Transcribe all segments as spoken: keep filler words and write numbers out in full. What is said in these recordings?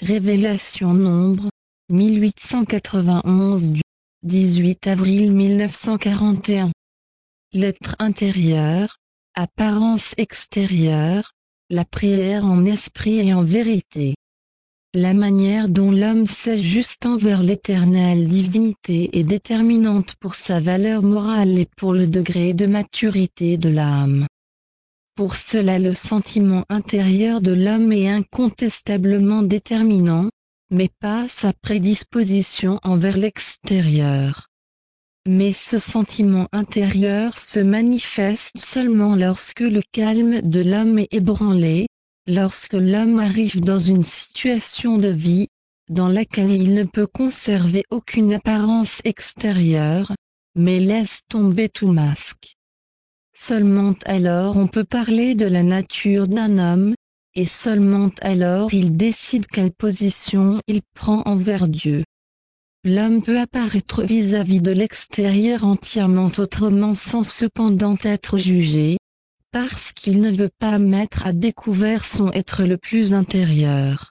Révélation Nombre, mille huit cent quatre-vingt-onze du dix-huit avril mille neuf cent quarante et un. L'être intérieur, apparence extérieure, la prière en esprit et en vérité. La manière dont l'homme s'ajuste envers l'éternelle divinité est déterminante pour sa valeur morale et pour le degré de maturité de l'âme. Pour cela le sentiment intérieur de l'homme est incontestablement déterminant, mais pas sa prédisposition envers l'extérieur. Mais ce sentiment intérieur se manifeste seulement lorsque le calme de l'homme est ébranlé, lorsque l'homme arrive dans une situation de vie, dans laquelle il ne peut conserver aucune apparence extérieure, mais laisse tomber tout masque. Seulement alors on peut parler de la nature d'un homme, et seulement alors il décide quelle position il prend envers Dieu. L'homme peut apparaître vis-à-vis de l'extérieur entièrement autrement sans cependant être jugé, parce qu'il ne veut pas mettre à découvert son être le plus intérieur.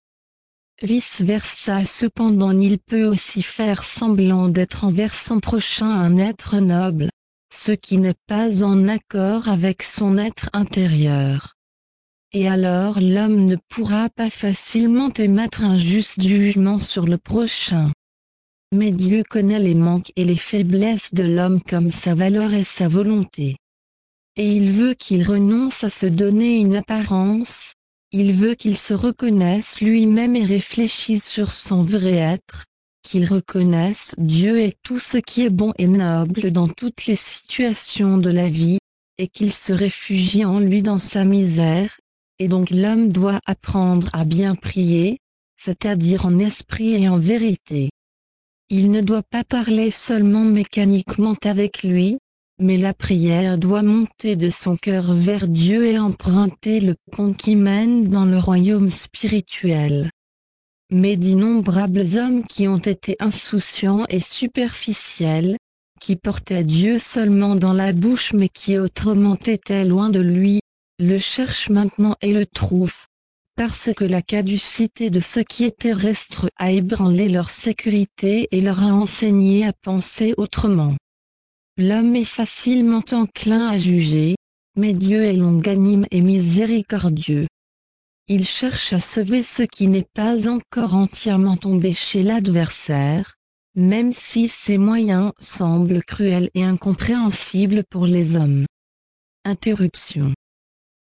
Vice-versa cependant il peut aussi faire semblant d'être envers son prochain un être noble, ce qui n'est pas en accord avec son être intérieur. Et alors l'homme ne pourra pas facilement émettre un juste jugement sur le prochain. Mais Dieu connaît les manques et les faiblesses de l'homme comme sa valeur et sa volonté. Et il veut qu'il renonce à se donner une apparence, il veut qu'il se reconnaisse lui-même et réfléchisse sur son vrai être, qu'il reconnaisse Dieu et tout ce qui est bon et noble dans toutes les situations de la vie, et qu'il se réfugie en lui dans sa misère, et donc l'homme doit apprendre à bien prier, c'est-à-dire en esprit et en vérité. Il ne doit pas parler seulement mécaniquement avec lui, mais la prière doit monter de son cœur vers Dieu et emprunter le pont qui mène dans le royaume spirituel. Mais d'innombrables hommes qui ont été insouciants et superficiels, qui portaient Dieu seulement dans la bouche mais qui autrement étaient loin de lui, le cherchent maintenant et le trouvent. Parce que la caducité de ce qui est terrestre a ébranlé leur sécurité et leur a enseigné à penser autrement. L'homme est facilement enclin à juger, mais Dieu est longanime et miséricordieux. Il cherche à sauver ce qui n'est pas encore entièrement tombé chez l'adversaire, même si ses moyens semblent cruels et incompréhensibles pour les hommes. Interruption.